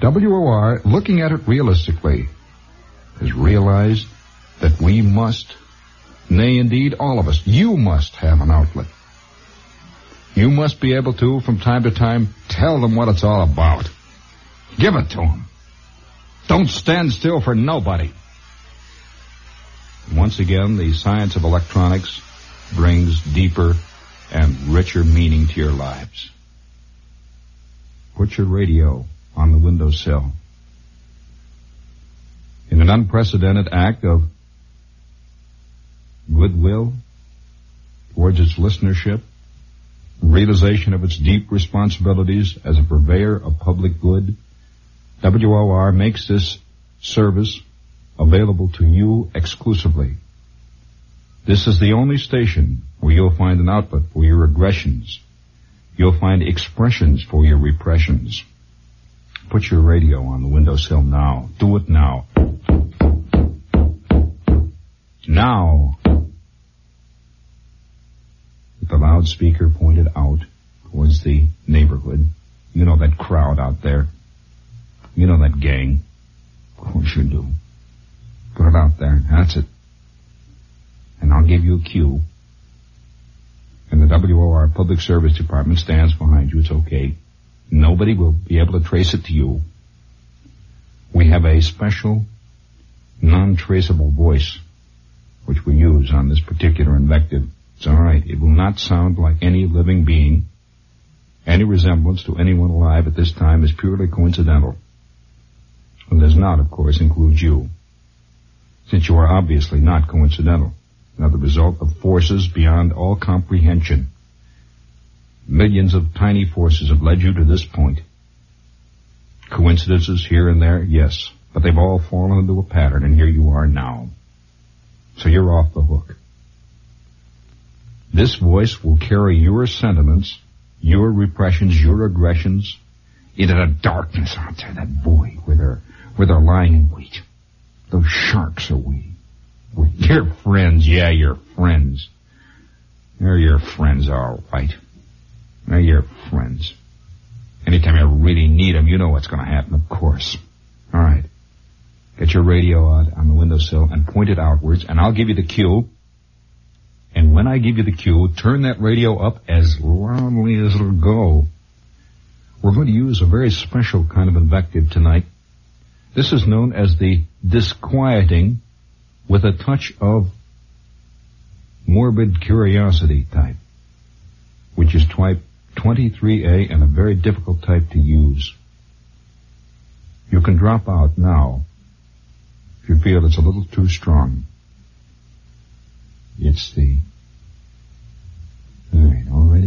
WOR, looking at it realistically, has realized that we must, nay, indeed, all of us, you must have an outlet. You must be able to, from time to time, tell them what it's all about. Give it to them. Don't stand still for nobody. Once again, the science of electronics brings deeper and richer meaning to your lives. Put your radio on the windowsill. In an unprecedented act of goodwill towards its listenership, realization of its deep responsibilities as a purveyor of public good, WOR makes this service available to you exclusively. This is the only station where you'll find an outlet for your aggressions. You'll find expressions for your repressions. Put your radio on the windowsill now. Do it now. Now. With the loudspeaker pointed out towards the neighborhood. You know that crowd out there. You know that gang. Of course you do. Put it out there. That's it. And I'll give you a cue. And the WOR Public Service Department stands behind you. It's okay. Nobody will be able to trace it to you. We have a special, non-traceable voice which we use on this particular invective. It's all right. It will not sound like any living being. Any resemblance to anyone alive at this time is purely coincidental. And does not, of course, include you, since you are obviously not coincidental. Now, the result of forces beyond all comprehension. Millions of tiny forces have led you to this point. Coincidences here and there, yes, but they've all fallen into a pattern, and here you are now. So you're off the hook. This voice will carry your sentiments, your repressions, your aggressions into the darkness out there, that void where they're lying in wait. Those sharks are we. We're your friends, yeah, your friends. They're your friends, all right. They're your friends. Anytime you really need them, you know what's going to happen, of course. All right. Get your radio out on the windowsill and point it outwards, and I'll give you the cue. And when I give you the cue, turn that radio up as loudly as it'll go. We're going to use a very special kind of invective tonight. This is known as the disquieting with a touch of morbid curiosity type, which is type 23A and a very difficult type to use. You can drop out now if you feel it's a little too strong. It's the... All right, all ready?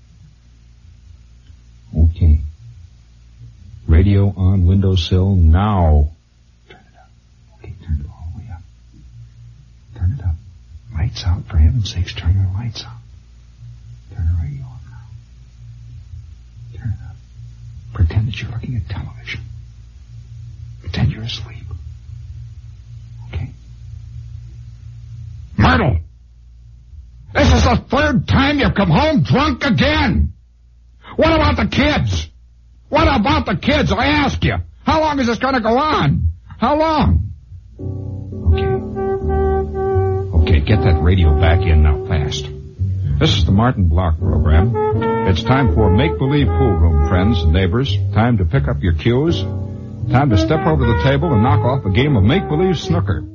Okay. Radio on windowsill now. Turn it up. Okay, turn it all the way up. Turn it up. Lights out, for heaven's sakes, turn your lights out. Turn the radio on now. Turn it up. Pretend that you're looking at television. Pretend you're asleep. Okay. Myrtle! This is the third time you've come home drunk again! What about the kids? What about the kids, I ask you? How long is this going to go on? How long? Okay, get that radio back in now, fast. This is the Martin Block program. It's time for Make-Believe Pool Room, friends and neighbors. Time to pick up your cues. Time to step over the table and knock off a game of Make-Believe Snooker.